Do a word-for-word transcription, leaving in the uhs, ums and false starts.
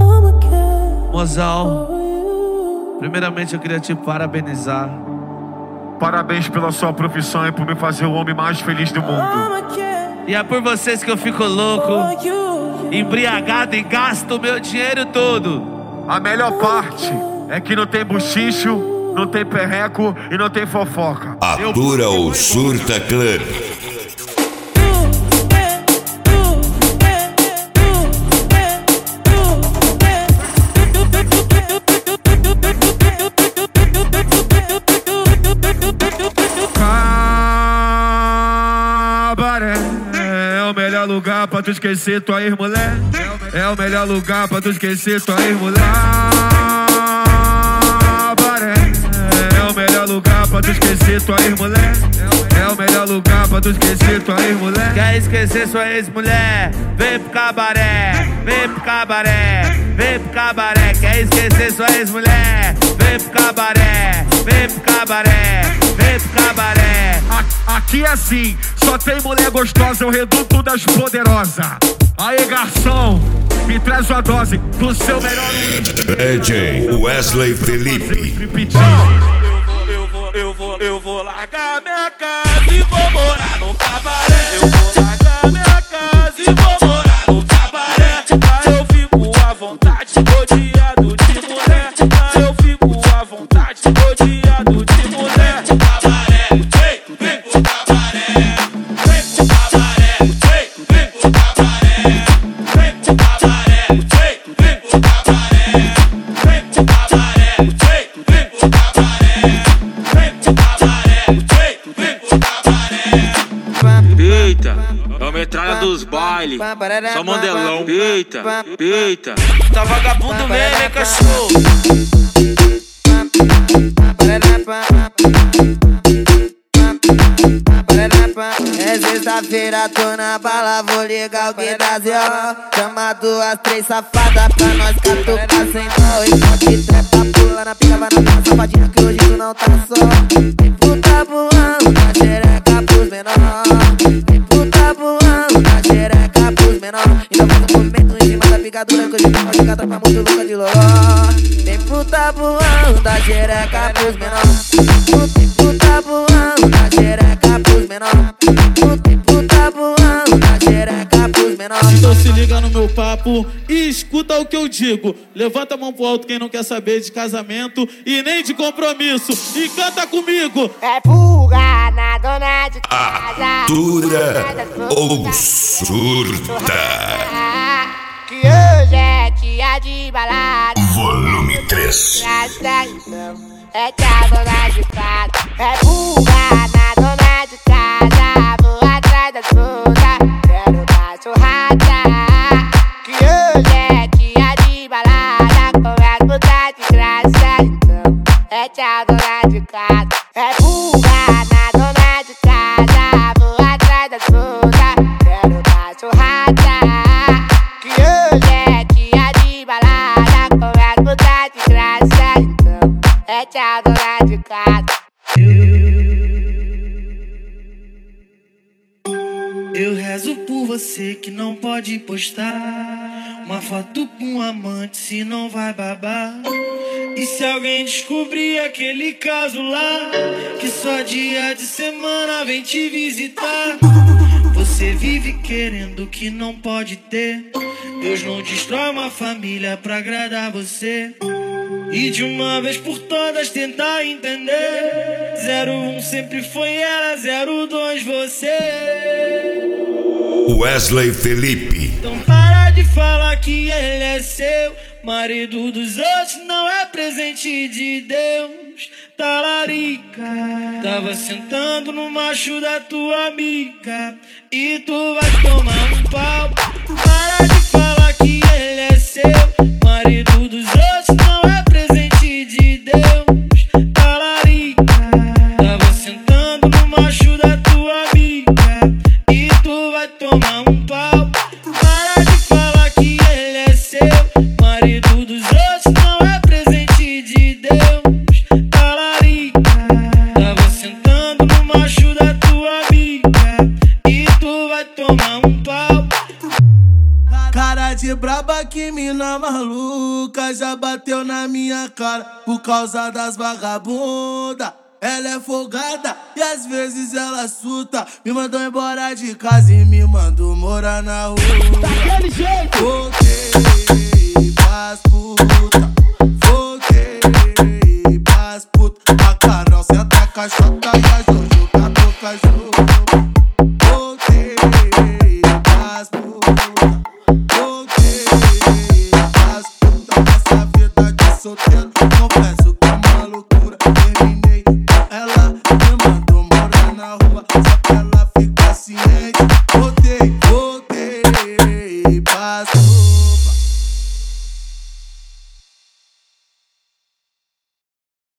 Mozão, primeiramente eu queria te parabenizar. Parabéns pela sua profissão e por me fazer o homem mais feliz do mundo. E é por vocês que eu fico louco, embriagado e gasto o meu dinheiro todo. A melhor parte é que não tem buchicho, não tem perreco e não tem fofoca. Atura o Surta Club. É o melhor lugar pra tu esquecer tua ex-mulher. É o melhor lugar pra tu esquecer tua ex-mulher. É o melhor lugar pra tu esquecer tua ex-mulher. É o melhor lugar pra tu esquecer tua ex-mulher. Quer esquecer sua ex-mulher? Vem pro cabaré, vem pro cabaré, vem pro cabaré. Quer esquecer sua ex-mulher? Vem pro cabaré, vem pro cabaré, vem pro cabaré. Aqui é assim, só tem mulher gostosa, é o reduto das poderosas. Aê, garçom, me traz uma dose do seu melhor. D J Wesley Felipe. Eu vou, eu vou, eu vou largar minha casa e vou morar no cabaré. Eu vou largar minha casa e vou morar no cabaré. Aí eu fico à vontade, rodeado de mulher. Aí eu fico à vontade, rodeado de mulher. Cabaré, vem, vem pro cabaré. Vem pro cabaré, vem, vem pro cabaré. Vem pro cabaré, vem, vem pro cabaré. Vem pro cabaré, vem, vem pro cabaré. Eita, é o metralha dos bailes, só modelão. Eita, eita, tá vagabundo mesmo, hein, cachorro? É sexta-feira, tô na bala, vou ligar o que dá zero. Chama duas, três safadas pra nós catucar sem nó. Enquanto que trepa, pula na pica, vai na minha safadinha que hoje tu não tá só. Tem puta voando na xereca pros menor. Tem puta voando na xereca pros menor. Então faz um movimento em cima da picadura que hoje pode ficar tá muito louca de loló. Tem puta voando na xereca pros menor. Tem puta voando na xereca pros menor. Tem puta voando na xereca pros menor. Então se liga no meu papo e escuta o que eu digo. Levanta a mão pro alto quem não quer saber de casamento e nem de compromisso. E canta comigo. É pulga na dona de casa. Atura ou Surta. Que hoje é dia de balada. Volume três. É que a dona de casa é pulga na dona de casa. Vou atrás das frutas, quero dar churrasca. Que hoje é dia de balada, com as putas de graça. Então é que a dona de casa é pulga na dona de casa. Vou atrás das frutas, quero dar churrasca. Que hoje é dia de balada, com as putas de graça. Então é que a dona de casa. Eu rezo por você que não pode postar uma foto com um amante, se não vai babar. E se alguém descobrir aquele caso lá, que só dia de semana vem te visitar. Você vive querendo que não pode ter. Deus não destrói uma família pra agradar você. E de uma vez por todas tentar entender. Zero um sempre foi ela, zero dois você. Wesley Felipe. Então para de falar que ele é seu. Marido dos outros não é presente de Deus. Talarica, tava sentando no macho da tua amiga. E tu vai tomar um pau. Para de falar que ele é seu. Marido dos outros não é presente de Deus. Talarica, tava sentando no macho da tua amiga. E tu vai tomar um pau. Para de falar que ele é seu. Marido dos outros não é presente de Deus. Talarica, tava sentando no macho da tua amiga. E tu vai tomar um pau. Cara de braba que mina mina maluca já bateu na minha cara por causa das vagabunda. Ela é folgada e às vezes ela surta. Me mandou embora de casa e me mandou morar na rua. Daquele jeito. Voltei.